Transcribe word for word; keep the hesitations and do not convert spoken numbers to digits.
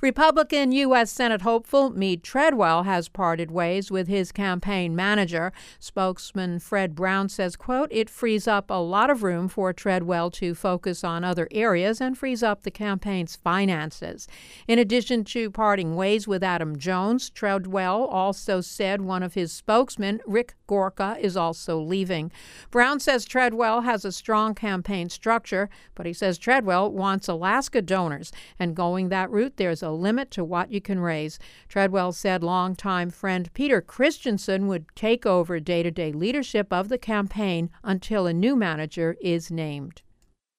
Republican U S. Senate hopeful Meade Treadwell has parted ways with his campaign manager. Spokesman Fred Brown says, quote, it frees up a lot of room for Treadwell to focus on other areas and frees up the campaign's finances. In addition to parting ways with Adam Jones, Treadwell also said one of his spokesmen, Rick Gorka, is also leaving. Brown says Treadwell has a strong campaign structure, but he says Treadwell wants Alaska donors, and going that route, there's a limit to what you can raise. Treadwell said longtime friend Peter Christensen would take over day-to-day leadership of the campaign until a new manager is named.